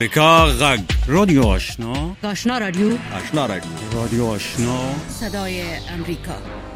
امریکا غږ رادیو آشنا رادیو رادیو آشنا صدای امریکا.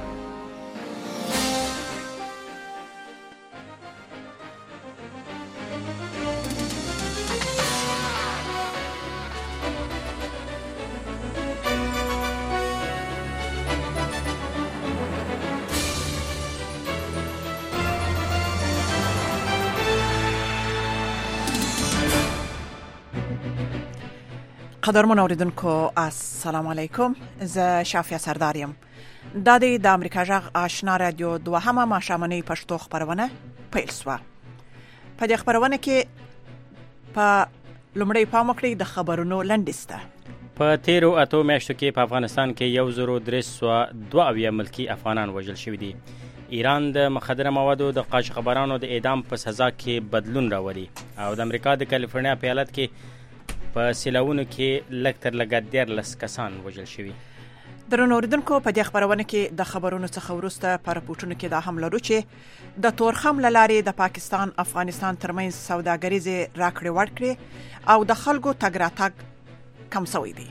قدرمن اوریدونکو السلام علیکم. زه شافیا سرداریم. د امریکا غږ آشنا رادیو دوهمه ماښامنۍ پښتو خبرونه پیل شوه. په دې خبرونه کې په لومړی پام وکړئ د خبرونو لنډیسته. په تیرو اتو میاشتو کې په افغانستان کې 1302 ملکی افغانان وژل شوي دي. ایران د مخدره موادو د قاچاقبرانو د اعدام په سزا کې بدلون راولي او د امریکا د کالیفورنیا په ایالت کې په سیلاوونو کې لږ تر لږه 14 کسان وژل شوي. درنو اوریدونکو په دې خبرونه کې د خبرونو څخه وروسته په راپورټونو کې دا هم لرو چې د تورخم له لارې د پاکستان افغانستان ترمنځ سوداګریزې راکړې ورکړې او د خلکو تګ راتګ کم شوی دی.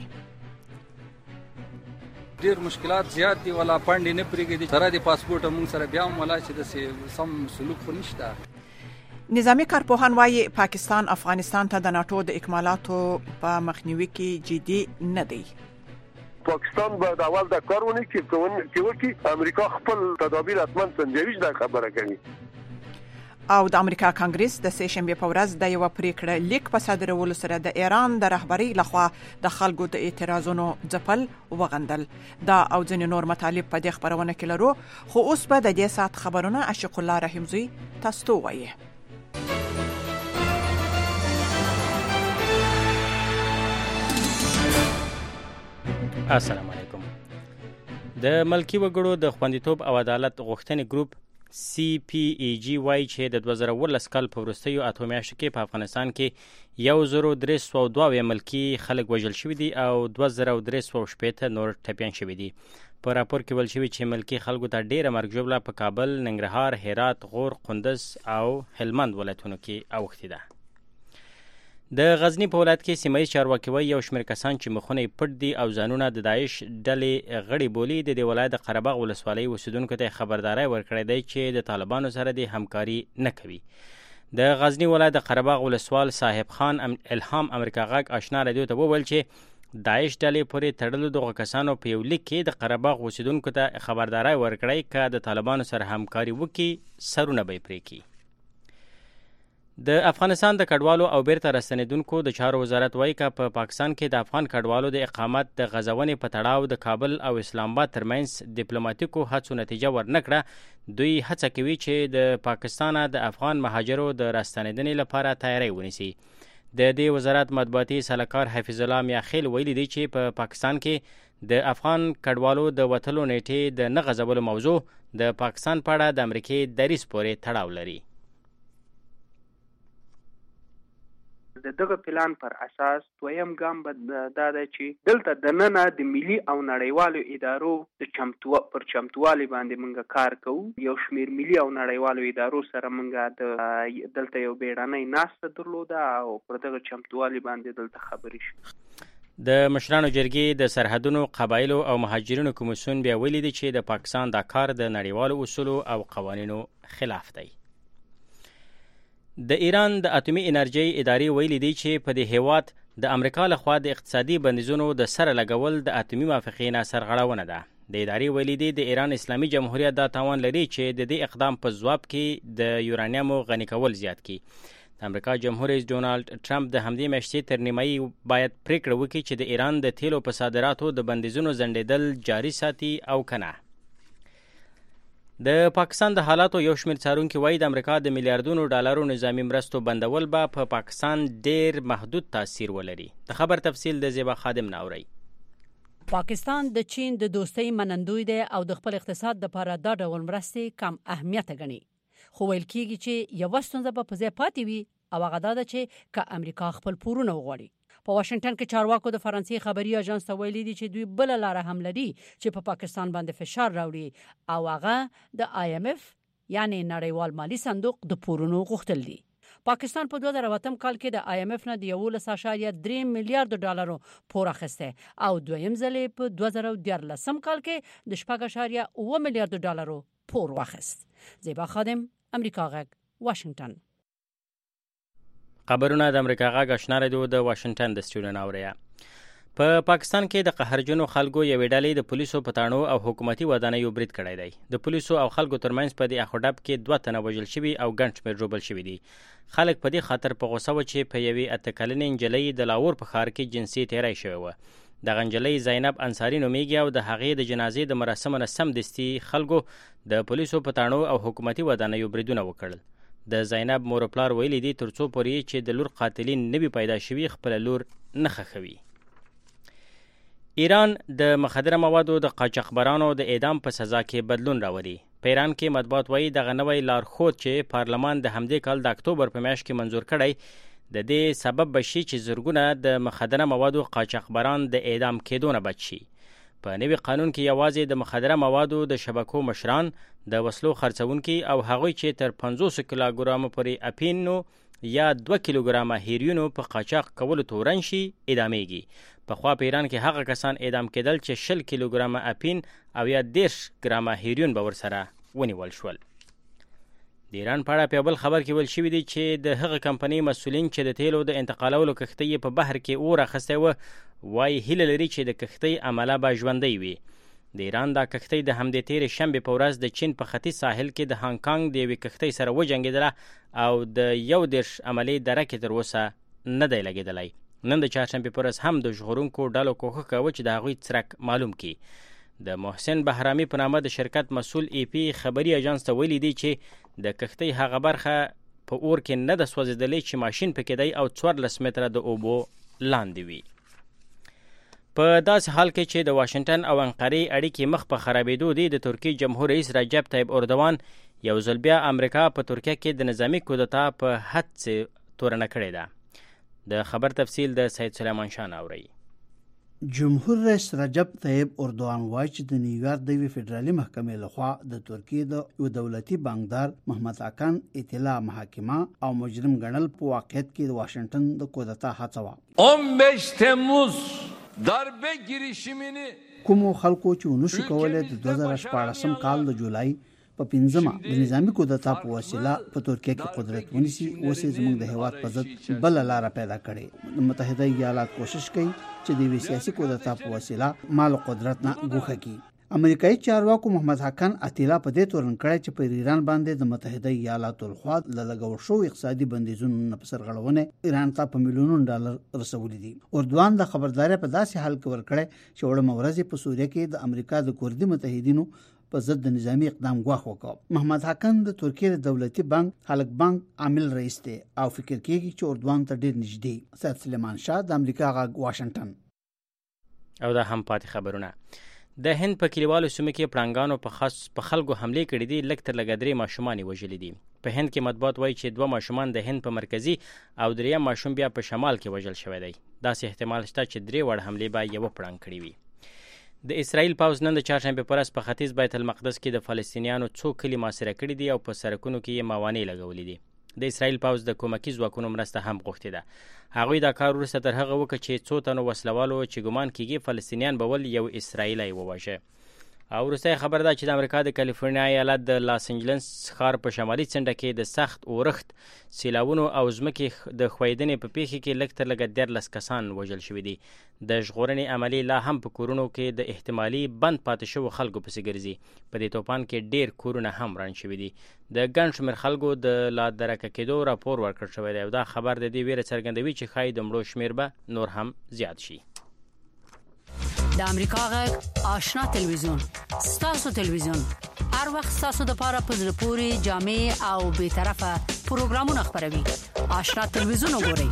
ډیر مشکلات زیات دي، ولا پاندې نه پرېږدي سره د پاسپورت موږ سره بیا هم ولا چې د سم سلوک خو نشته. نظامی کارپوهان وایي پاکستان افغانستان ته د ناتو د اکمالاتو په مخنیوي کې جدي نه دی. پاکستان به د اول د کارونه کې امریکا خپل تدابیر حتما سنجوي د خبره کوي. او د امریکا کانګرس د سه شنبه په ورځ د یو پریکړه لیک په صادرولو سره د ایران د رهبری لخوا د خلکو د اعتراضونو ځپل وغندل. دا او ځینې نور مطالب په دې خبرونه کې لرو، خو اوس به د دې سات خبرونه عاشق الله رحیمزی تاسو ته وایي. السلام علیکم. د ملکی وګړو د خوندیتوب او عدالت غوښتنې ګروپ CPAG وایي چې د 2019 کال په وروستیو اتو میاشتو کې په افغانستان کې 1302 ملکی خلک وژل شوي دي او 2360 نور ټپیان شوي دي. په راپور کې ویل شوي چې ملکی خلکو ته ډیره مرګ ژوبله په کابل، ننګرهار، هرات، غور، کندز او هلمند ولایتونو کې اوښتې ده. د غزنی په ولایت کې سیمایي چارواکي وایي یو شمېر کسان چې مخونه یې پټ دي او ځانونه د داعش ډلې غړي بولي د دې ولایت د قره باغ ولسوالۍ اوسېدونکو ته خبرداری ورکړی دی چې د طالبانو سره د همکاري نه کوي. د غزنی ولایت د قره باغ ولسوال صاحب خان الهام امریکا غږ آشنا رادیو ته وویل چې داعش ډلې پورې تړلو دغه کسانو په یو لیک کې د قره باغ اوسېدونکو ته خبرداری ورکړی که د طالبانو سره همکاري وکړي سرونه به یې پرې کړي. د افغانستان د کډوالو او بیرته راستنېدونکو د چارو وزارت وایي که په پاکستان کې د افغان کډوالو د اقامت د غځونې په تړاو د کابل او اسلام آباد ترمنځ ډیپلوماټیکو هڅو نتیجه ورنکړه، دوی هڅه کوي چې د پاکستان د افغان مهاجرو د راستنېدنې لپاره تیاری ونیسي. د دې وزارت مطبوعاتي سلاکار حفیظ الله میاخیل ویلي دی چې په پاکستان کې د افغان کډوالو د وتلو نیټې د نه غځولو موضوع د پاکستان په اړه د امریکې دریځ پورې تړاو لري. د دغه پلان پر اساس دویم ګام به دا ده چې دلته د ننه د ملي او نړیوالو ادارو د چمتووالي باندې موږ کار کوو. یو شمېر ملي او نړیوالو ادارو سره موږ دلته یو بیړنۍ ناسته درلوده او پر دغه چمتووالي باندې دلته خبرې شو. د مشرانو جرګې د سرحدونو، قبایلو او مهاجرینو کمیسیون بیا ویلي دی چې د پاکستان دا کار د نړیوالو اصولو او قوانینو خلاف دی. د ایران د اټومي انرژۍ ادارې ویلي دی چې په دې هیواد د امریکا لخوا د اقتصادي بندیزونو د سره لګول د اټومي موافقې نه سرغړونه ده. د ادارې ویلي دی د ایران اسلامي جمهوریت دا توان لري چې د دې اقدام په ځواب کې د یورانیمو غني کول زیات کړي. د امریکا جمهور رئیس ډونالد ټرمپ د همدې میاشتې تر نیمایي باید پریکړه وکړي چې د ایران د تیلو په صادراتو د بندیزونو ځنډېدل جاري ساتي او کنه. د پاکستان د حالاتو یو شمېر څارونکي وایي د امریکا د میلیارډونو ډالرو نظامي مرستو بندول به په پاکستان ډیر محدود تاثیر ولري. د خبر تفصیل د زیبا خادم ناوري. پاکستان د چین د دوستۍ منندوی دی او د خپل اقتصاد لپاره دا ډول مرستې کم اهمیت ګڼي، خو ویل کېږي چې یوه ستونزه به په ځای پاتې وي او هغه دا ده چې که امریکا خپل پورونه وغواړي. په واشنگټن کې چارواکو د فرانسې خبري اژانس ته ویلي دي چې دوی بل لاره هم لري چې په پاکستان باندې فشار راوړي او هغه د IMF یعنی نړیوال مالی صندوق د پورونو غوښتل دي. پاکستان په 2008 کال کې د IMF نه د 11.3 میلیارډ ډالرو پور اخیسته او دویم ځل په 2013 کال کې د 4.8 میلیارډ ډالرو پور واخیست. زیبا خادم، امریکا غږ، واشنگټن. خبرونه د امریکا غږ آشنا رادیو د واشنگټن د سټوډیو ناوړیا. په پاکستان کې د قهرجنو خلکو یوې ډلې د پولیسو په تاڼو او حکومتي ودانیو برید کړی دی. د پولیسو او خلکو ترمنځ په دې اخوډب کې 2 تنه وژل شوي او ګڼ شمېر ژوبل شوي دي. خلک په دې خاطر په غوسه و چې په یوې 8 کلنې نجلۍ د لاهور په ښار کې جنسي تیری شوی و. دغه نجلۍ زینب انصاري نومیږي او د هغې د جنازې د مراسمو نه سمدستي خلکو د پولیسو په تاڼو او حکومتي ودانیو بریدونه وکړل. د زینب مور پلار ویلي دي ترڅو پورې چې د لور قاتلین نه وي پیدا شوي خپل لور نه ښخوي. ایران د مخدره موادو د قاچاقبرانو د اعدام په سزا کې بدلون راوړي. په ایران کې مطبوعات وایي دغه نوی لارښود چې پارلمان د همدې کال د اکتوبر په میاشت کې منظور کړی د دې سبب بشي چې زرګونه د مخدره موادو قاچاقبران د اعدام کېدو نه بچ شي. په نوي قانون کې یوازې د مخدره موادو د شبکو مشران، د وسلو خرڅونکي او هغوی چې تر 500 کیلوګرام پورې اپینو یا 2 کیلوګرام هیروینو په قاچاق کولو تورن شي اعدامېږي. پخوا په ایران کې هغه کسان اعدام کېدل چې 60 کیلوګرام اپین او یا 10 ګرام هیروین به ورسره ونیول شول. د ایران په اړه په بل خبر کې ویل شوي دي چې د هغه کمپنۍ مسؤلین چې د تیلو د انتقالولو کښتۍ په بحر کې اور اخیستی و وایي هیله لري چې د کښتۍ عمله به ژوندۍ وي. د ایران دا کښتۍ د همدې تېرې شنبې په ورځ د چین په ختیځ ساحل کې د هانګ کانګ د یوې کښتۍ سره وجنګېدله او د 11 عملي درکې تر اوسه نه دی لګېدلی. نن د چهارشنبې په ورځ هم د ژغورونکو ډلو کوښښ کاوه چې د هغوی څرک معلوم کړي. د محسن بهرامي په نامه د شرکت مسؤل AP خبري اژانس ته ویلي دي چې د کښتۍ هغه برخه په اور کې نه ده سوځېدلې چې ماشین پکې دی او 14 متره د اوبو لاندې وي. په داسې حال کې چې د واشنګټن او انقرې اړیکې مخ په خرابېدو دي، د ترکیې جمهور رئیس رجب طیب اردوان یو ځل بیا امریکا په ترکیه کې د نظامي کودتا په هڅې تورنه کړې ده. د خبر تفصیل د سید سلیمان شاه ناوري. جمهور رئیس رجب طیب اردوان وایي چې د نیویارک د یوې فدرالي محکمې لخوا د ترکیې د یو دولتي بانکدار محمد حکن اطلاع محاکمه او مجرم ګڼل په واقعیت کې د واشنګټن د کودتا هڅه وه. 15 تemmuz darbe girişimini کومو خلکو چې ونشو کولی د 2014 کال د جولای په 5مه د نظامی کودتا په وسیله په ترکیه کې قدرت ونیسي، اوس یې زموږ د هیواد په ضد بله لاره پیدا کړې. د متحده ایالات کوشش کوي چې د یوې سیاسي کودتا په وسیله مال قدرت نه ګوښه کړي. امریکایي چارواکو محمد حکن اطلاع په دې تورن کړی چې په ایران باندې د متحده ایالاتو لخوا له لګول شوو اقتصادي بندیزونو نه په سرغړونه ایران ته په میلیونونو ډالر رسولي دي. اردوان د خبرداري په داسې حال کې ورکړی چې وړمه ورځ په سوریه کې د امریکا د کردي متحدینو په ضد د نظامی اقدام غواخ وکړ. محمد حکن د ترکیې د دولتي بانک خلق بانک عامل رئیس دی او فکر کوي چې اردوان ته ډیر نږدې. سید سلیمان شاه د امریکا غږ واشنګټن. او دا هم پاتې خبرونه. د هند په کلیوالو سیمو کې پړانګانو په خلکو حملې کړې دي. لږ تر لږه 3 ماشومان یې وژلي دي. په هند کې مطبوعات وایي چې 2 ماشومان د هند په مرکزي او 3 ماشوم بیا په شمال کې وژل شوی دی. داسې احتمال شته چې 3 وړ حملې به یو پړانګ کړې وي. د اسرائیل پوځ نن د چهارشنبې په ورځ په ختیځ بیت المقدس کې د فلسطینیانو څو کلي محاصره کړي دي او په سړکونو کې یې موانع لګولې دي. د اسرائیل پوځ د کومکي ځواکونو مرسته هم غوښتې ده. هغوی دا کار وروسته تر هغه وکړه چې څو تنو وسلوالو چې ګمان کېږي فلسطینیان به ول یو اسرائیلی وواژه. او وروسته خبر ده چې د امریکا د کالیفورنیا ایالت د لاس انجلس ښار په شمالي څنډه کې د سخت اورښت، سیلاوونو او ځمکې د ښویدنې په پیښې کې لږ تر لږه 14 کسان وژل شوي دي. د ژغورنې عملې لا هم په کورونو کې د احتمالي بند پاتې شوو خلکو پسې ګرځي. په دې توپان کې ډیر کورونه هم وران شوي دي. د ګڼ شمېر خلکو د لا درکه کېدو راپور ورکړل شوی دی او دا خبر د دې ویره څرګندوي چې ښایي د مړو شمېر به نور هم زیات شي. د امریکا غږ آشنا تلویزیون، ستاسو تلویزیون، هر وخت ستاسو د پاره په زړه پورې جامع او بے طرفه پروګرامونه خپروي. آشنا تلویزیون وګورئ.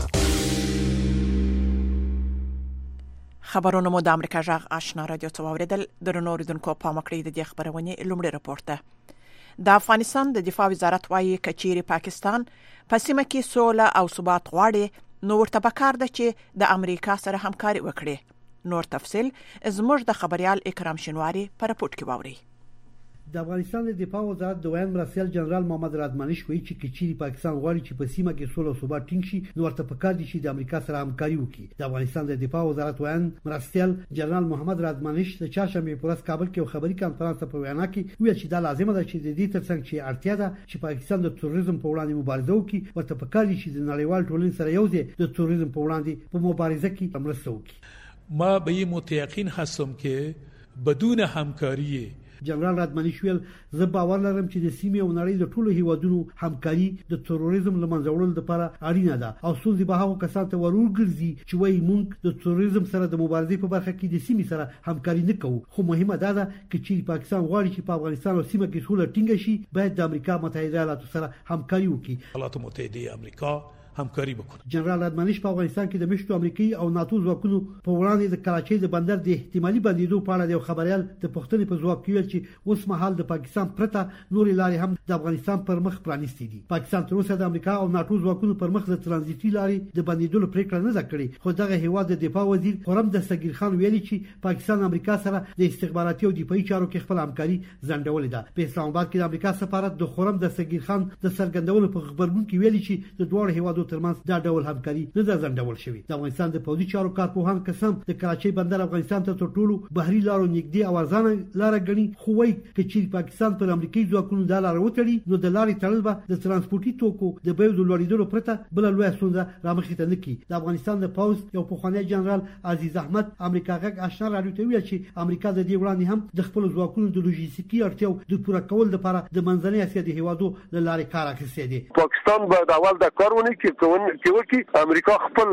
خبرونه مو د امریکا غږ آشنا رادیو څخه اوریدل. درنو اوریدونکو په مکړې د دې خبرونه لومړی راپور ده. د افغانستان د دفاع وزارت وايي کچيري پاکستان په سیمه کې سوله او ثبات غواړي نو ورته پکار ده چې د امریکا سره همکاري وکړي. نور تفصیل زموږ د خبريال اکرام شنواری په راپورټ کې واوري. د افغانستان د دفاع وزارت د ویان مرستیال جنرال محمد رادمانش وایي چې کچيري پاکستان غواړي چې په سیمه کې سوله او ثبات ټینګ شي نو ورته پکار دي چې د امریکا سره همکاري وکړي. د افغانستان د دفاع وزارت ویان مرستیال جنرال محمد رادمانش د چهارشنبه په ورځ کابل کې یو خبري کانفرنس په وینا کې ویل چې دا لازمه ده چې د دې ترڅنګ چې اړتیا ده چې پاکستان د تروریزم په وړاندې مبارزه وکړي ورته پکار دي چې د نړیوال ټولنې سره یو ځای د تروریزم په وړاندې په مبارزه کې مرسته وکړي. ما به این متيقن هستم که بدون همکاری جنرال رادمانش ویل زه باور لرم چې د سیمې او نړۍ د ټولو هیوادونو همکاري د تروریزم لمنځه وړلو لپاره اړینه ده او څوک به هغه کسان ته ورورګرځي چې وایي موږ د تروریزم سره د مبارزې په برخه کې د سیمې سره همکاري نه کوو. خو مهمه ده چې پاکستان غواړي چې په افغانستان او سیمه کې سوله ټینګه شي باید د امریکا متحده ایالاتو سره همکاري وکړي. ایالات متحده امریکا همکاري وکړي. جنرال رادمانش په افغانستان کې د مشتو امریکایي او ناتو ځواکونو په وړاندې د کراچۍ د بندر د احتمالي بندیدو په اړه د خبريال د پښتنې په ځواب کې ویل چې اوس مهال د پاکستان پرته نورې لارې هم د افغانستان پر مخ پرانیستې دي. پاکستان تر اوسه د امریکا او ناتو ځواکونو پر مخ د ترانزیتي لارې د بندیدلو پریکړه نه ده کړې. خو دغه هیواد د دفاع وزیر خرم دستگیر خان ویلي چې پاکستان امریکا سره د استخباراتي او دفاعي چارو کې خپل همکاري ځنډولې ده. په اسلام آباد کې د امریکا سفارت د خرم دستگیر خان د سرګندونو په خبرګون کې ویلي چې د دوه هیوادو ترمنځ دا ډول همکاري نه ده ځنډول شوې. د افغانستان د پولیسو چارو کارپوهان قسم د کراچۍ بندر افغانستان ته تر ټولو بحري لارو نږدې او ارزانه لار غني. خو وايي چې پاکستان پر امریکایي ځواکونو د لار وټړي نو د لارې تړل به د ترانسپورتي توکو د بیو د لوړېدلو پرته بل لوی ستونزه رامخې ته نه کی. د افغانستان د پوز یو پخوانی جنرال عزیز احمد امریکا غږ آشنا راډیو ته ویل چې امریکا د دې وړاندې هم د خپل ځواکونو د لوجستیکي اړتیاو د پوره کول لپاره د منځنۍ اسیا د هیوادو له لارې کار اخیستی دی. پاکستان باید اول د کارونه کې امریکا خپل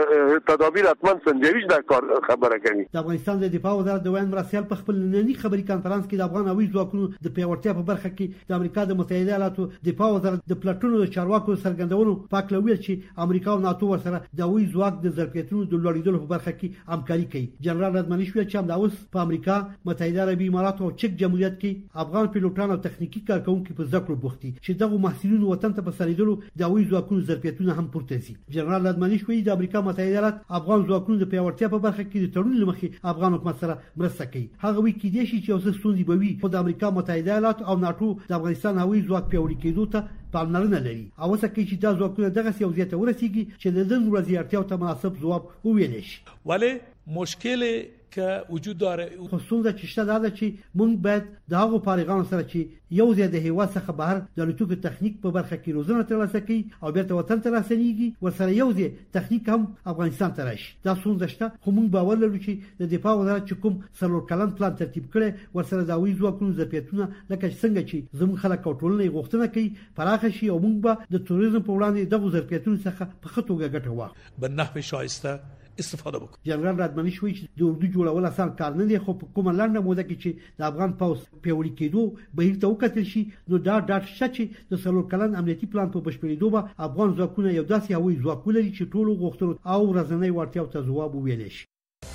تدابیر حتما سنجوي د کار خبره کوي. د افغانستان د دفاع وزارت د ویان مرستیال په خپل نننی خبري کانفرنس کې د افغان هوایي ځواکونو د پیاوړتیا په برخه کې د امریکا د متحده ایالاتو دفاع وزارت د پلاټونو د چارواکو سرګندونو پاکلوي چې امریکا او ناتو ورسره د هوایي ځواک د ظرفیتونو د لوړېدلو په برخه کې همکاري کوي. جنرال رادمانش ویل چې دا اوس په امریکا متحده عربي امارات او چک جمهوریت کې افغان پیلوټان او تخنیکی کارکونکو په ذکر بوختي چې دغه محصلینو وطن ته په سریدلو د هوایي ځواکونو ظرفیتونه هم پورته شي. جنرال رادمانش وایي د امریکا متحده ایالات افغان ځواکونو د پیاوړتیا په برخه کې د تړون لمخې افغان حکومت سره مرسته کوي. هغه وی کې دي چې اوس ستونزې به وي خو د امریکا متحده ایالات او ناتو د افغانستان هوایي ځواک پیاوړي کېدو ته پاملرنه لري. اوسه کې چې دا ځواکونه دغه سیاست ورسیږي چې د نن ورځې اړتیاو ته مناسب ځواب وویل شي. ولی مشکل که وجود داره خصوصا چې شته دا چې مونږ باید د هغو فارغانو سره چې یو ځای د هیواد څخه بهر د الوتکو تخنیک په برخه کې روزنه ترلاسه کوي او بیرته وطن ته راستنیږي ورسره یو ځای تخنیک هم افغانستان ته راشي. دا څنګه شته خو مونږ باور لرو چې د دفاع وزارت چې کوم سرور کلن پلان ترتیب کړي ورسره د هوایي ځواکونو ظرفیتونه لکه څنګه چې زموږ خلک او ټولنه غوښتنه کوي پراخ شي او مونږ به د توریزم په وړاندې دغه ظرفیتونو څخه په ښه توګه ګټه واخلو به نحو شایسته استفاده وکړو. جنرال رادمانش وایي چې د اردو جوړول اسان کار نه دی خو په کومه لنډه موده کې چې د افغان پوز پیاوړي کېدو بهیر ته وکتل شي نو دا ډاټ شته چې د سلور کلن امنیتي پلان په بشپړېدو به افغان ځواکونه یو داسې هوایي ځواک ولري چې ټولو غوښتنو او ورځنۍ وړتیاو ته ځواب وویلی شي.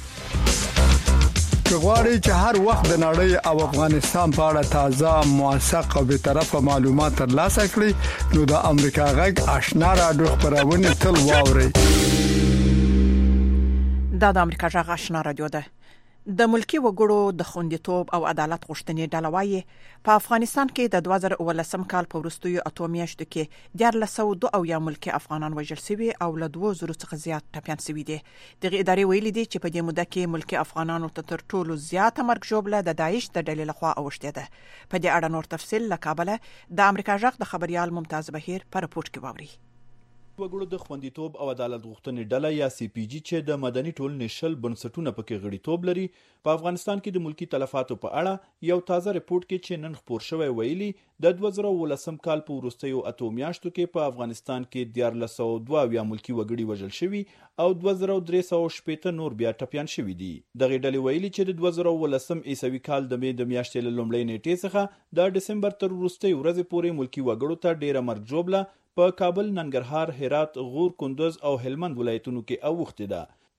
غواړئ چې هر وخت د نړۍ او افغانستان په اړه تازه موثق او بی‌طرفه معلومات ترلاسه کړئ نو د امریکا غږ آشنا راډیو خبرونه تل واورئ. دا د امریکا غږ آشنا راډیو ده. د ملکی وګړو د خوندیتوب او عدالت غوښتنې ډله وايي په افغانستان کې د 2019 کال په وروستیو اتو میاشتو کې 1402 ملکی افغانان وژل شوي او له 2000 څخه زیات ټپیان شوي دي. دغه ادارې ویلي دي چې په دې موده کې ملکی افغانانو ته تر ټولو زیاته مرګ ژوبله د داعش د ډلې لخوا اوښتې ده. په دې اړه نور تفصیل له کابل د امریکا غږ د خبريال ممتاز بهیر پر رپورټ کې واوري. وګړو د خوندیتوب او عدالت غوښتنې ډله یا سی پی جی چې د مدني ټولنې شل بنسټونه پکې غړیتوب لري په افغانستان کې د ملکی تلفاتو په اړه یو تازه رپورټ کې چې نن خپور شوی ویلي د 2019 کال په وروستیو اتو میاشتو کې په افغانستان کې 1402 ملکی وګړي وژل شوي او 2360 نور بیا ټپیان شوي دي. دغه ډلې ویلي چې د 2019 عیسوي کال د مې د میاشتې له لومړۍ نیټې څخه د دسمبر تر وروستۍ ورځې پورې ملکی وګړو ته ډیره مرګ ژوبله په کابل، ننګرهار، هرات، غور، کندوز او هلمند ولایتونو کې اوښتې ده.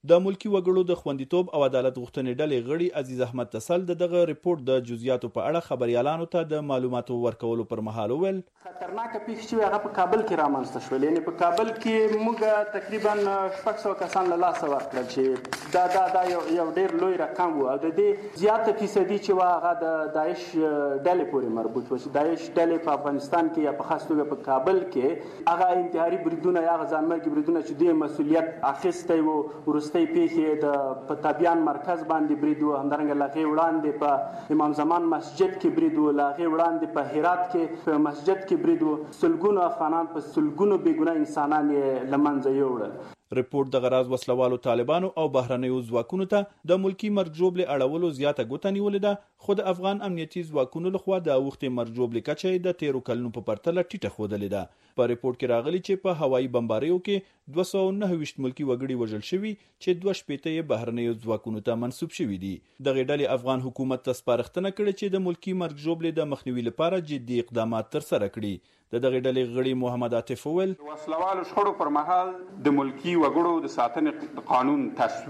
د ملکی وګړو د خوندیتوب او عدالت غوښتنې ډلې غړي عزیز احمد تسل دغه ریپورت د جزئیاتو په اړه خبريالانو ته د معلوماتو ورکولو پر مهال وویل خطرناک پیښې چې هغه په کابل کې رامنځته شول، یعنی په کابل کې موږ تقریبا 600 کسان له لاسه ورکړل چې دا یو ډېر لوی رقم و او د دې زیاته فیصدي چې هغه د داعش ډلې پورې مربوط و. داعش ډلې په افغانستان کې یا په خاص توګه په کابل کې هغه انتحاري بریدونه یا ځانمرګي بریدونه چې دوی مسؤلیت اخیستی و، وروستۍ پیښې د په تابیان مرکز باندې برید و، همدارنګه له هغې وړاندې په امام زمان مسجد کې برید و، له هغې وړاندې په هرات کې په مسجد کې برید و. سلګونو افغانان په سلګونو بېګناه انسانان یې له منځه یوړل. ریپورت د غراض وسلوالو طالبانو او بهرنیو ځواکونو ته د ملکی مرګ ژوبلې اړولو زیاته ګوته نیولې ده، خو د افغان امنیتي ځواکونو لخوا د اوښتې مرګ ژوبلې کچه د 13 کلونو په پرتله ټیټه ښودلې ده. په ریپورت کې راغلي چې په هوایي بمباریو کې 229 ملکی وګړي وژل شوي چې 280 یې بهرنیو ځواکونو ته منسوب شوي دي. دغه ډلې افغان حکومت ته سپارښتنه کړې چې د ملکی مرګ ژوبلې د مخنیوي لپاره جدي اقدامات ترسره کړي. د دغه ډلې غړي محمد عاطف وویل وسلوالو شخړو پر مهال د ملکی وګړو د ساتنې قانون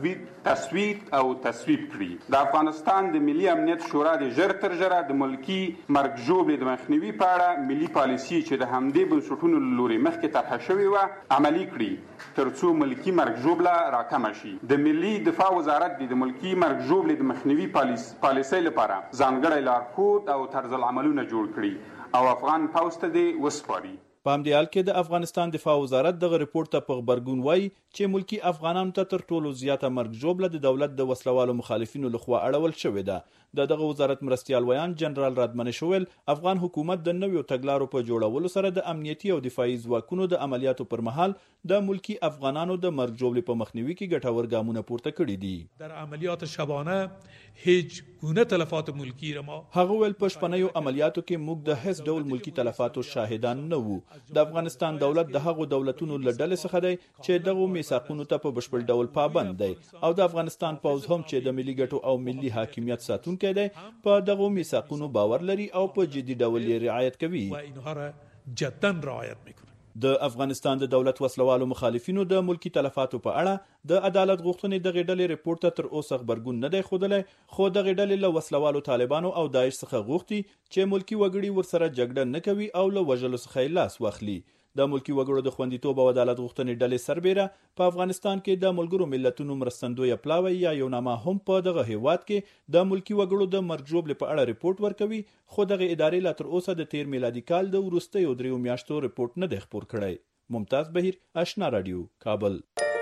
تصویب کړي. د افغانستان د ملي امنیت شورا د ژر تر ژره د ملکی مرګ ژوبلې د مخنیوي په اړه ملي پالیسي چې د همدې بنسټونو له لوري مخکې طرحه شوې وه عملي کړي ترڅو ملکی مرګ ژوبله راکمه شي. د ملي دفاع وزارت د ملکی مرګ ژوبلې د مخنیوي پالیسۍ لپاره ځانګړی لارښود او طرز العملونه جوړ کړي او افغان پوځ ته دې وسپاري. په همدې حال کې د افغانستان دفاع وزارت دغه ریپورت ته په غبرګون وایي چې ملکی افغانانو ته تر ټولو زیاته مرګ ژوبله د دولت د وسلوالو مخالفینو لخوا اړول شوې ده. دغه وزارت مرستیال ویان جنرال رادمنش وویل افغان حکومت د نویو تګلارو په جوړولو سره د امنیتي او دفاعي ځواکونو د عملیاتو پر مهال د ملکی افغانانو د مرګ ژوبلې په مخنیوي کې ګټور ګامونه پورته کړي دي. در عملیات شبانه هیڅ گونه تلفات ملکی ما هغه ول په شپنیو عملیاتو کې موږ د هیڅ ډول ملکی تلفاتو شاهدان نه وو. د افغانستان دولت د هغو دولتونو له ډلې څخه دی چې دغه میثاقونو ته په بشپړ ډول پابند دی او د افغانستان پوځ هم چې د ملي ګټو او ملي حاکمیت ساتونکی دی په دغه میثاقونو باور لري او په جدي ډول یې رعایت کوي. جداً رعایت میکنه. د افغانستان د دولت وسلوالو مخالفینو د ملکی تلفاتو په اړه د عدالت غوښتنې دغه ډلې ریپورت ته تر اوسه خبرګون نه دی ښودلی، خو دغه ډلې له وسلوالو طالبانو او داعش څخه غوښتي چې ملکی وګړي ورسره جګړه نه کوي او له وژلو څخه یې لاس واخلي. د ملکی وګړو د خوندیتوب او عدالت غوښتنې ډلې سربیره په افغانستان کې د ملګرو ملتونو مرستندویه پلاوی یا یوناما هم په دغه هیواد کې د ملکی وګړو د مرګ ژوبلې په اړه ریپورت ورکوي، خو دغه ادارې لا تر اوسه د 13 میلادي کال د وروستیو 3 میاشتو ریپورت نه دی خپور کړی. ممتاز بهیر، آشنا رادیو، کابل.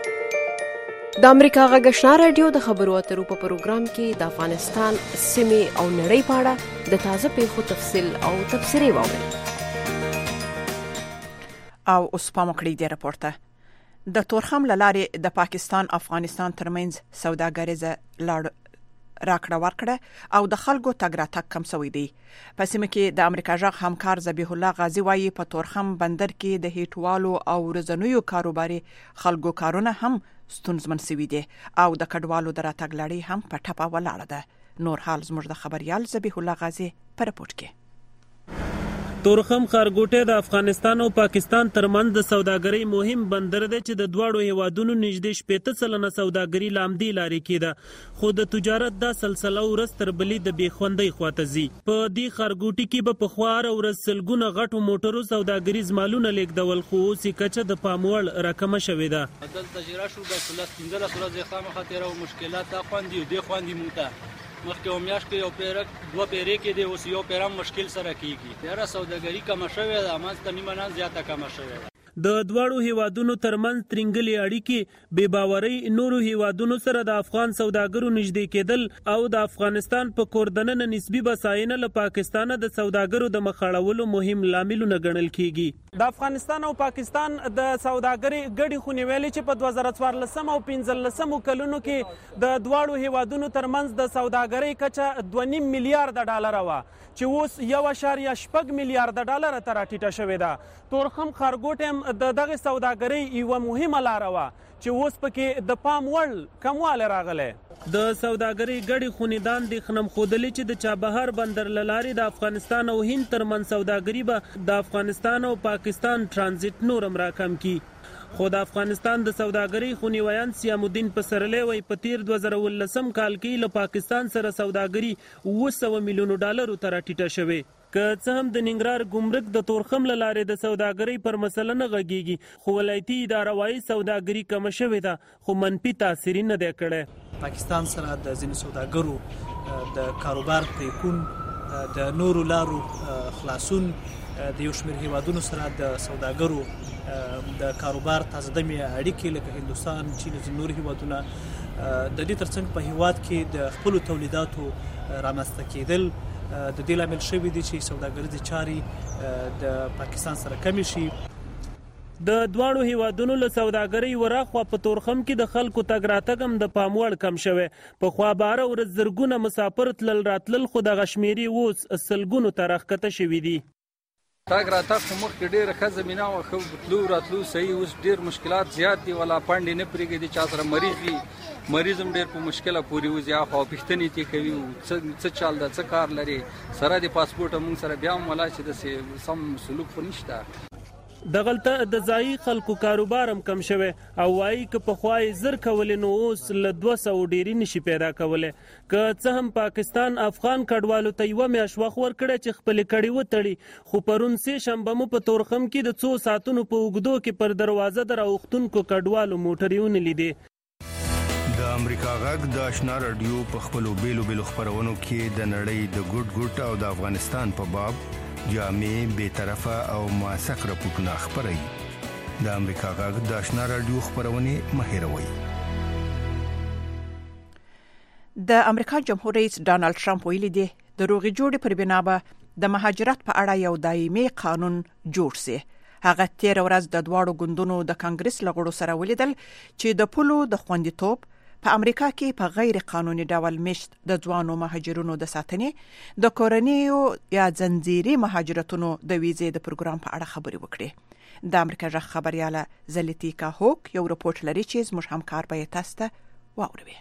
د امریکا غږ آشنا رادیو د خبرو اترو په پروګرام کې د افغانستان سیمې او نړۍ په اړه د تازه پیښو تفصیل او تبصرې واورئ. او اوس پام وکړئ د راپورته د تورخم لارې د پاکستان افغانستان ترمنځ سوداګریزه راکړه ورکړه او د خلکو تګ راتګ کم شوی دی. په سیمه کې د امریکا ژغ همکار ذبیح الله غازی وایي په تورخم بندر کې د هیټوالو او ورځنیو کاروباري خلکو کارونه هم ستونزمن شوي دي او د کډوالو د راتګ لړۍ هم په ټپه ولاړه ده. نور حال زموږ د خبريال ذبیح الله غازی په رپورت کې. تورخم ښارګوټی د افغانستان او پاکستان ترمنځ د سوداګرۍ مهم بندر دی چې د دواړو هیوادونو نږدې 80% سوداګري لامدي لارې کېده، خو د تجارت دا سلسله ورځ تر بلې د بېخوندۍ خواته ځي. په دې ښارګوټي کې به پخوا هره ورځ سلګونه غټو موټرو سوداګریز مالونه لیږدول، خو اوس یې کچه د پام وړ راکمه شوې ده. دلته چې راشو بس 15 ورځې خامخا تېروو، مشکلات دا خوندي او دې خوندي موږ ته مخکې میاشت کې یو پیرک دوه پیرې کې دی، اوس یو پیرم مشکل سره کېږي. یاره سوداګري کمه شوې ده، همالته نیمه نه زیاته کمه شوې ده. د دواړو هیوادونو ترمنځ ترنګلې اړیکې بې باورۍ نورو هیوادونو سره د افغان سوداګرو نږدې کېدل او د افغانستان په کور دننه نسبي بساینه له پاکستانه د سوداګرو د مخاړولو مهم لاملونه ګڼل کېږي. د افغانستان او پاکستان د سوداګرۍ ګډې خونې ویلې چې په 2014 او 15 کلونو کې د دواړو هیوادونو ترمنځ د سوداګرۍ کچه 2.5 میلیارډ ډالر وه چې اوس 1.8 میلیارډ ډالر ته راټیټه شوې ده. تورخم ښارګوټی هم د دغه سوداګرۍ یوه مهمه لاره وه چې اوس پکې د پام وړ کموالی راغلی. د سوداګرۍ ګډې خونې د اندېښنه ښودلې چې د چابهار بندر له لارې د افغانستان او هند ترمنځ سوداګري به د افغانستان او پاکستان ټرانزیټ نور هم راکم کړي. خو د افغانستان د سوداګرۍ خونیویان سیام الدین پسرلی وایي په تیر 2019 کال کې له پاکستان سره سوداګري 900 میلیون ډالرو ته راټیټه شوې. که څه هم د ننګرهار ګمرک د تورخم له لارې د سوداګرۍ پر مسله نه غږیږي، خو ولایتي اداره وایي سوداګري کمه شوې ده خو منفي تاثیر نه دی کړی. پاکستان سره د ځینو سوداګرو د کاروبار پریکون، د نورو لارو خلاصون، د یو شمېر هیوادونو سره د سوداګرو د کاروبار تازه‌دمې اړیکې لکه هندوستان، چین او نور هیوادونه د دې ترڅنګ په هیواد کې د خپلو تولیداتو رامنځته کېدل د دې لامل شوي دي چې سوداګریزې چارې د پاکستان سره کمې شي. د دواړو هیوادونو له سوداګرۍ وراخوا په تورخم کې د خلکو تګ راتګ هم د پام وړ کم شوی. پخوا به هره ورځ زرګونه مسافر تلل راتلل، خو دغه شمېرې اوس سلګونو ته راښکته شوي دي. تاګ راتګ خو مخکې ډېره ښه زمینه وه، ښه تلو راتلو صحیح. اوس ډېر مشکلات زیات دي، ولا پنډې نه پرېږدي. چا سره مریض وي، مریض هم ډېر په مشکله پورې وځي، اخوا پوښتنې ترې کوي څه چال ده، څه کار لري. سره د پاسپورټ موږ سره بیا هم ولا چې داسې سم سلوک خو نشته. دغلته د ځایي خلکو کاروبار هم کم شوی او وایي که پخوا یې زر کولې نو اوس له 200 ډېرې نشي پیدا کولی. که څه هم پاکستان افغان کډوالو ته 1 میاشت وخت ورکړی چې خپلې کړۍ وتړي، خو پرون 3 شنبه مو په تورخم کې د 2 ساعتونو په اوږدو کې پر دروازه د راوختونکو کډوالو موټرې ونلیدې. د امریکا غږ د آشنا رادیو په خپلو بیلو خپرونو کې د نړۍ د ګوټ او د افغانستان په باب جامع، بی‌طرفه او موثق راپورټونه خپروي. د امریکا غږ د آشنا رادیو خپرونې مه هېروئ. د امریکا جمهور رئیس ډانلډ ټرمپ ویلي دی د روغې جوړې پر بنا به د مهاجرت په اړه یو دایمي قانون جوړ شي. هغه تیر ورځ د دواړو ګوندونو د کانګرس لغړو سره ولیدل چې د پولو د خوندیتوب په امریکا کې په غیر قانوني ډول مشت د ځوانو مهاجرونو د ساتنې، د کورنیو یا ځنځيري مهاجرتونو د ویزې د پروګرام په اړه خبرې وکړې. د امریکا ژغ خبرياله زلیتیکا هوک یو رپورت لري چې زموږ همکار به تاسو ته واوروي.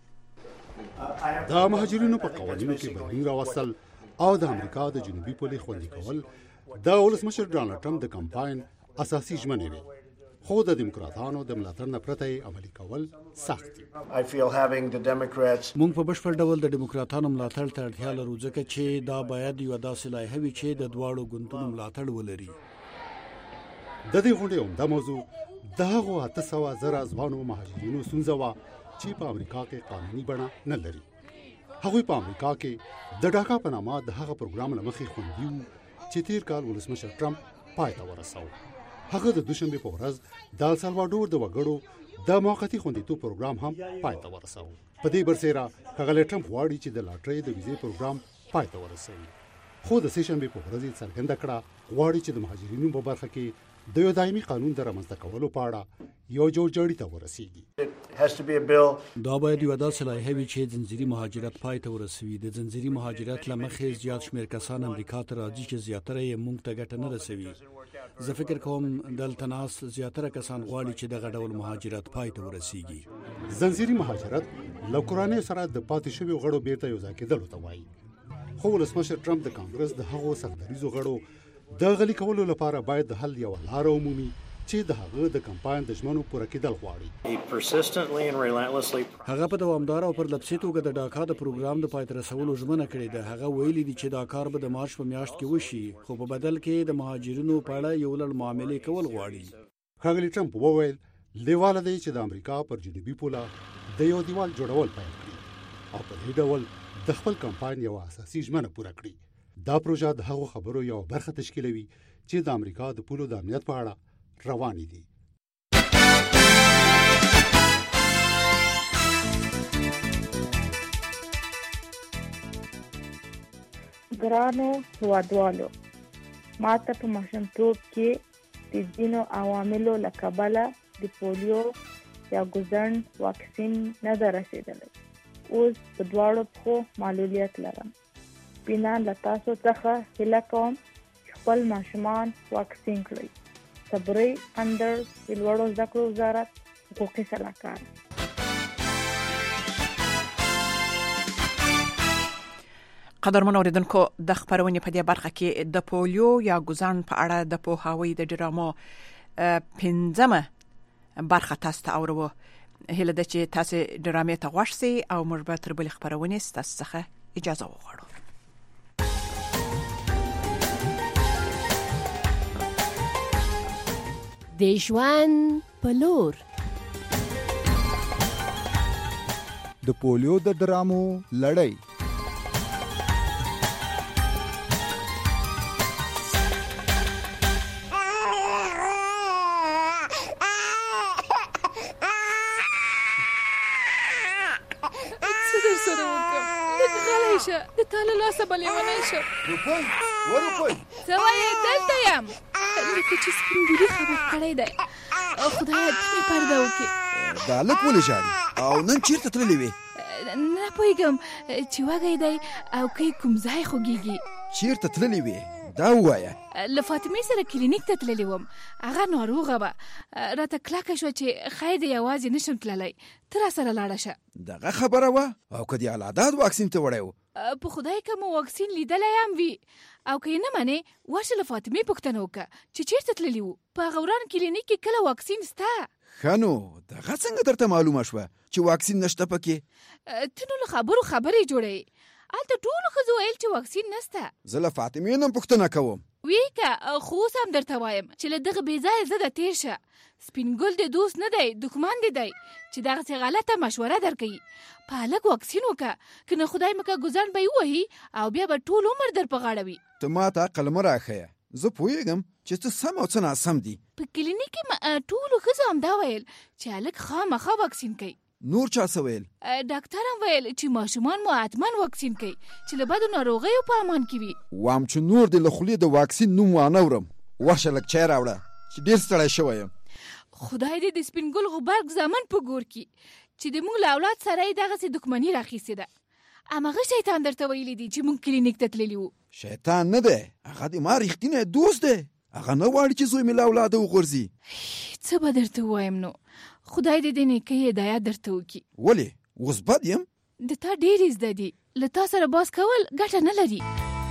د مهاجرینو په قوانینو کې بدلون راوستل او د امریکا د جنوبي پولې خوندي کول د ولسمشر ډانلډ ټرمپ د کمپاین اساسي ژمنې وي، خو د دیموکراتانو د ملاتړ نه پرته عملي کول سخت دي. موږ په بشپړ ډول د دیموکراتانو ملاتړ ته اړتیا لرو، ځکه چې دا باید یو داسې لایحه وي چې د دواړو ګوندونو ملاتړ ولري. د دې غونډې عمده موضوع د هغو 800,000 ځوانو مهاجرینو ستونزه وه چې په امریکا کې قانوني بڼه نه لري. هغوی په امریکا کې د ډاکا په نامه د هغه پروګرام له مخې خوندي وو چې تیر کال ولسمشر ټرمپ پای ته ورساوه. هغه د دوشنبه په ورځ د السالوادور د وګړو د موقتی خوندیتوب پروګرام هم پای ته ورساوه. په دې برسېره ښاغلی ټرمپ غواړي چې د لاټرۍ د ویزې پروګرام پای ته ورسوي، خو د سه شنبه په ورځ یې څرګنده کړه غواړي چې د مهاجرینو په برخه کې د یو دایمي قانون د رامنځته کولو په اړه یو جوړجاړي ته ورسیږي. دا باید یو داسې لایحه وي چې ځنځيري مهاجرت پای ته ورسوي. د ځنځيري مهاجرت له مخې زیات شمېر کسان امریکا ته راځي چې زیاتره یې موږ ته ګټه نه رسوي. زه فکر کوم دلته ناس زیاتره کسان غواړي چې دغه ډول مهاجرت پای ته ورسیږي. ځنځيري مهاجرت له کورنۍ سره د پاتې شویو غړو بیرته یو ځای کېدلو ته وایي، خو ولسمشر ټرمپ د کانګرس د هغو سختدریزو غړو د غلي کولو لپاره باید د حل یو لار عمومي چې د هغه د کمپاین د ژمنو پوره کېدل غواړي. هغه په دوامدار او پر لپسې توګه د ډاکا د پروګرام د پای ته رسولو ژمنه کړې ده. هغه ویلي دي چې دا کار به د مارچ په میاشت کې وشي، خو په بدل کې د مهاجرینو په اړه یو لړ معاملې کول غواړي. ښاغلی ټرمپ وویل لیواله دی چې د امریکا پر جنوبي پوله د یو دیوال جوړول پیل کړي او په دې ډول د خپل کمپاین یو اساسي ژمنه پوره کړي. دا پروژه د هغو خبرو یو برخه تشکیلوي چې د امریکا د پولو د امنیت په اړه روانې دي. ګرانو هیوادوالو، ما ته په ماشومتوب کې د ځینو عواملو له کبله د پولیو یا ګوزڼ واکسین نه ده رسېدلی. اوس په دواړو پښو معلولیت لرم. بنا له تاسو څخه هیله کوم چې خپل ماشومان واکسین کړئ. صبري اندر د لوړو زده کړو وزارت حقوقي سلاکار. قدرمن اوریدونکو، د خبرونې په دې برخه کې د پولیو یا ګوزڼ په اړه د پوهاوی د ډرامو 5مه برخه تاسو ته اورو. هله د چې تاسو ډرامې ته غوښ سي او موږ به تر بل خبرونه ستاسو څخه اجازه وغواړو. د ژوند په لور د پولیو د ډرامو لړۍ. د تاله لاسه به لیونی شم. روپۍ ورپۍ څه وایې؟ دلته یم. لکه چې سپین ګوري خبر کړی دی. خدایه ته مې پرده وکړې. دا هلک ولې ژاړي او نن چېرته تللی وې؟ نه پوهېږم چې وږی دی او که کوم ځای خوږېږي. چېرته تللی وې دا ووایه. له فاطمې سره کلینیک ته تللی وم. هغه ناروغه وه. راته کلکه شوه چې ښایي د یوازې نشم تللی. ته راسره لاړه شه. دغه خبره وه او که د العداد واکسین ته وړی و؟ په خدای که مو واکسین لیدلی هم وي او که یې نه منې ورشه له فاطمې پوښتنه وکړه چې چېرته تللي وو. په هغه وران کلینیک کې کله واکسین سته؟ ښه نو دغه څنګه درته معلومه شوه چې واکسین نشته پکې؟ ته نو له خبرو خبرې جوړوې. هلته ټولو ښځو ویل چې واکسین نسته. زه له فاطمې نه پوښتنه کوم. وی که خو اوس هم درته وایم چې له دغه بېځایه ضده تېر شه. سپین ګل د دوست نه دی دښمن دی چې دغسې غلطه مشوره درکوي. په هلک واکسین وکړه که نه خدای مکه ګزن به یې ووهي او بیا به ټول عمر در په غاړه وي. ته ما ته قلمه راښیه. زه پوهېږم چې څه سم او څه ناسم دي. په کلینیک کې ټولو ښځو همدا ویل چې هلک خامخا واکسین کوي. نور چا څه ویل؟ ډاکټر هم ویل چې ماشومان مو حتما واکسین کوي چې له بدو ناروغیو په امان کې وي. وام چې نور دې له خولې د واکسین نوم وانهورم. ورشه لږ چای راوړه چې ډېر ستړی شوی یم. خدای دې د سپین ګل غبرګ زامن په ګور کې چې د موږ له اولاد سره یې دغسې دښمني راخیستې ده. هماغه شیطان درته ویلی دي چې موږ کلینیک ته تللي وو. شیطان نه دی، هغه د ما رښتینی دوست دی. هغه نه غواړي چې زوی مې له اولاده وغورځي. څه به درته ووایم نو؟ خدای دې د نیکۍ هدایت درته وکړي. ولې اوس بد یم؟ د تا ډېرې زده دي. له تا سره باز کول ګټه نه لري.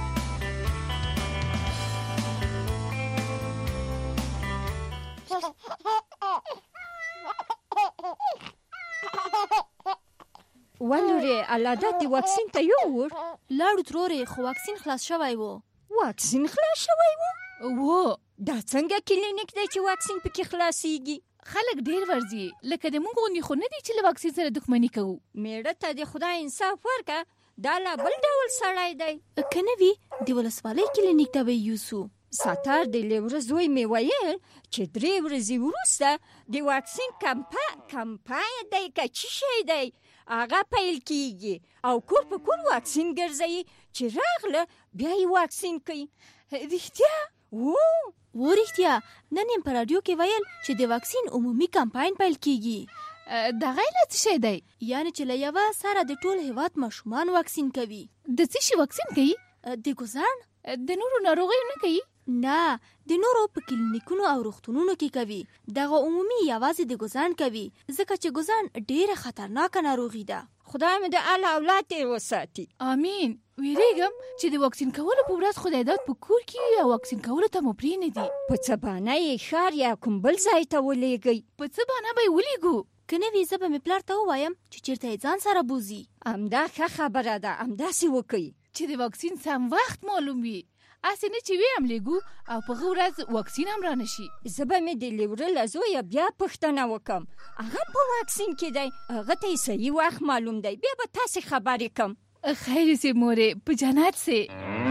ولورې علاده د واکسین ته یووړ؟ لاړو ترورې خو واکسین خلاص شوی و. واکسین خلاص شوی و؟ دا څنګه کلینیک دی چې واکسین پکې خلاصیږي؟ خلک ډېر ورځي لکه د موږ غوندې خو نه دي چې له واکسین سره دښمني کوو. میړه ته د خدای انصاف ورکړه. دا لا بل ډول سړی دی. که نه وي د ولسوالۍ کلینیک ته به یې یوسو. ساتار د لیوره زوی مې ویل چې 3 ورځې وروسته د واکسین کمپاین دی که څه شی دی هغه پیل کیږي او کور په کور واکسین ګرځوي چې راغله بیا یې واکسین کوي. رښتیا؟ و رښتیا نن یې په راډیو کې ویل چې د واکسین عمومي کمپاین پیل کیږي. دغه علت څه شی دی؟ یعنې چې له یوه سره د ټول هېواد ماشومان واکسین کوي. د څه شي واکسین کوي؟ د ګوزڼ؟ د نورو ناروغیو نه کوي؟ نه د نورو په کلینیکونو او روغتونونو کې کوي. دغه عمومي یوازې د ګوزڼ کوي ځکه چې ګوزڼ ډېره خطرناکه ناروغي ده. خدای مې د ال اولاد یې وساتي. امین. ویریږم چې د واکسین کولو په ورځ خدای داد په کور کې یا واکسین کولو ته مو پرېنږدي. په څه بانه یې ښار یا کوم بل ځای ته ولېږئ؟ په څه بانه به یې ولیږو؟ که نه وي زه به مې پلار ته ووایم چې چېرته یې ځان سره بوځي. همدا ښه خبره ده. همداسې وکړئ چې د واکسین سم وخت معلوم وي. اسې نه چې وی هم لیږو او په هغه ورځ واکسین هم را نشي. زه به مې د لیوره له زویه بیا پوښتنه وکړم. هغه په واکسین کې دی. هغه ته یې صحیح وخت معلوم دی. بیا به تاسې خبرې کړم. خیر سي مورې په جنت سي.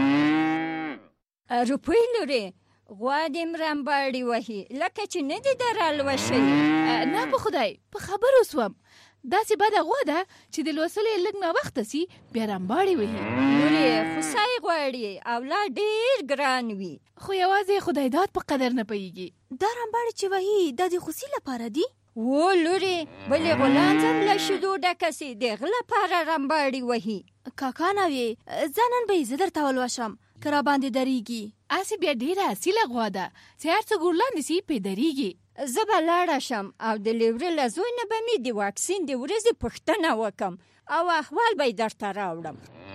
روپۍ لورې غوا دې مرمباړې وهي لکه چې نه دې درالوشئ. نه په خدای په خبرو سوم. داسې بده غوا ده چې د لوسلې لږ ناوخته سي بیا رمباړې وهي. لورې خوسای غواړي اولاد ډېر ګران وي. خو یوازې خدای داد په قدر نه پوهېږي. دا رمباړې چې وهي دا د خوسي لپاره دي؟ لورې بلې غلانځ هم له شیدو ډکه سي د هغه لپاره رمباړې وهي. کاکا نوې زه نن به یې زه درته ولوشم که راباندې درېږي. اسې بیا ډېره اصیله غوا ده چې هر څه ګورلاندې سي پې درېږي. زه به لاړه شم او د لیوره له زوی نه به مې د واکسین د ورځې پوښتنه وکړم او احوال به یې درته راوړم.